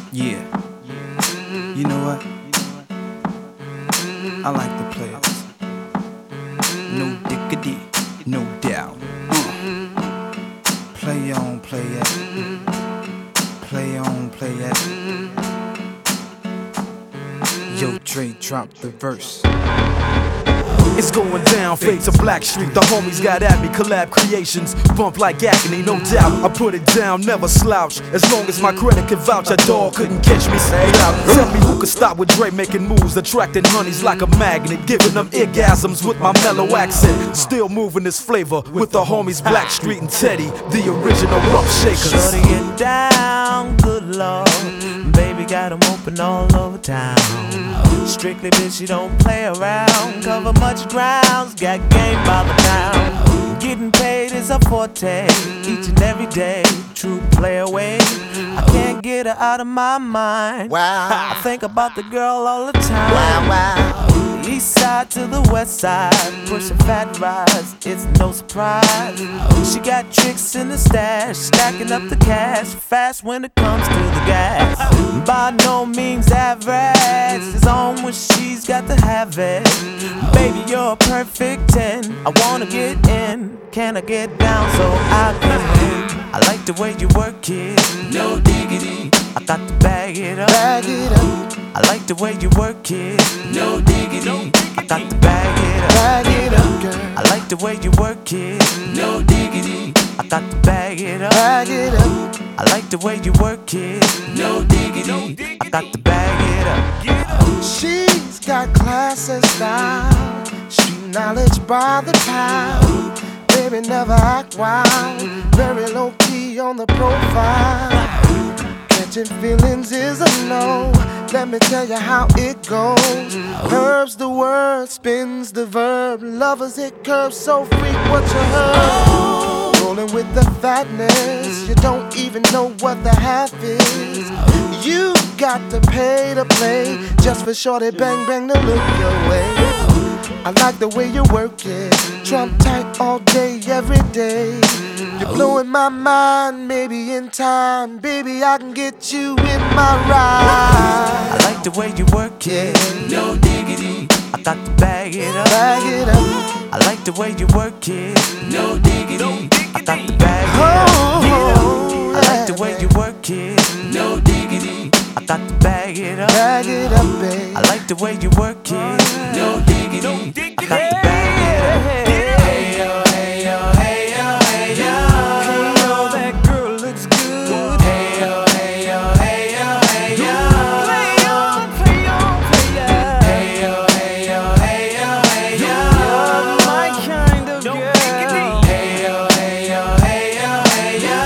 Yeah, you know what? I like the players. No diggity, no doubt. Play on, play it. Play on, play it. Yo, Dre, drop the verse. It's going down, fade to Blackstreet. The homies got at me, collab creations, bump like agony, no doubt. I put it down, never slouch. As long as my credit can vouch, a dog couldn't catch me. Say out. Tell me who could stop with Dre making moves, attracting honeys like a magnet, giving them orgasms with my mellow accent. Still moving this flavor with the homies Blackstreet and Teddy, the original rough shakers. Shorty get down, good lord. Baby got 'em open all over town. Strictly bitch, you don't play around. Cover much grounds, got game by the pound. Getting paid is a forte, each and every day. True play away, I can't get her out of my mind. Wow. I think about the girl all the time. Wow, wow. East side to the west side, pushing fat rides, it's no surprise. She got tricks in the stash, stacking up the cash, fast when it comes to the gas. By no means average, it's on when she's got to have it. Baby, you're a perfect 10, I wanna get in. Can I get down so I can win? I like the way you work it, no diggity. I got to bag it up. Bag it up. I like the way you work it, no diggity. I got to bag it up. Bag it up, girl. I like the way you work it, no diggity. I got to bag it up. Bag it up. I like the way you work it, no diggity. I got to bag it up. She's got class and style, street knowledge by the pound. Baby, never act wild, very low key on the profile. Catching feelings is a no. Let me tell you how it goes. Herbs the word, spins the verb. Lovers hit curves so freak what you heard. Rolling with the fatness, you don't even know what the half is. You got to pay to play just for shorty bang bang to look your way. I like the way you work it, trump tight all day, every day. You're blowing my mind, maybe in time, baby, I can get you in my ride. I like the way you work it, no diggity. I got to bag it up. Bag it up. I like the way you work it, no diggity. I got to bag it up. I like the way you work it, no diggity. I got to bag it up. Bag it up, babe. I like the way you work it, no diggity. I got to bag it up. Hey yo, hey yo, hey yo, hey yo. Hey yo, that girl looks good. Hey yo, hey yo, hey yo, hey yo. Play on, play on, play on. Hey yo, hey yo, hey yo, hey yo. You're my kind of girl. Hey yo, hey yo, hey yo, hey yo.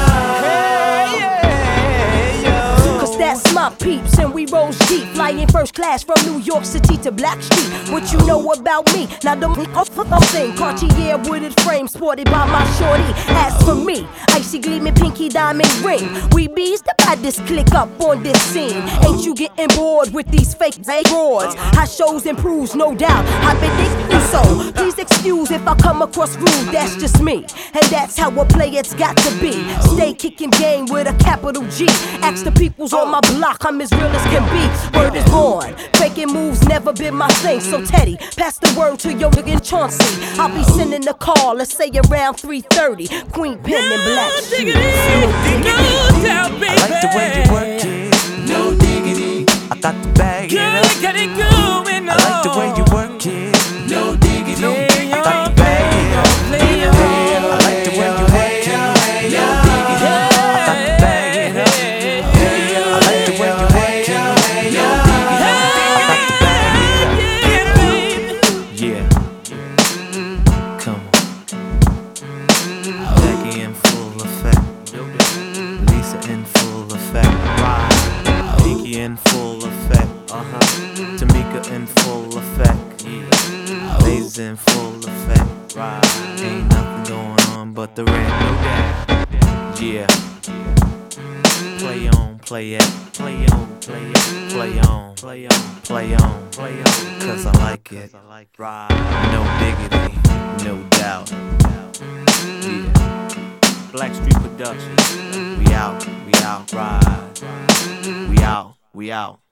Hey yo. Cause that's my peeps and we rose deep, flying first class from New York City to Blackstreet. What you know about me? Now don't thing. Cartier wooded frame sported by my shorty. As for me, icy gleaming pinky diamond ring. We bees the baddest click up on this scene. Ain't you getting bored with these fake broads? How shows improves, no doubt. I've been thinking so. Please excuse if I come across rude, that's just me. And that's how a player's got to be. Stay kicking game with a capital G. Ask the peoples on my block, I'm as real as can be. Word is born, faking moves never been my thing. So Teddy, pass the word to your nigga Chauncey. I'll be sending a call, let's say around 3:30. Queen Pen and Blackstreet. No doubt, baby. I like the way you work it, no diggity. I got to bag it up. Got it going on. I like the way you work it, no diggity. I got to bag it up. I like the way you work it, no diggity. I got to bag it up. I like the way you work it, no diggity. I got to bag it up. Yeah. Come on. Becky in full effect. Lisa in full effect. Pinky in full effect. Tamika in full effect. Lays in full effect. Ain't nothing going on but the rent. Yeah. Play on, play it. Play on, play it. Play on, play on, play on, play on. Cause I like it. No diggity, no doubt. Yeah. Blackstreet Productions. We out, ride. We out. We out.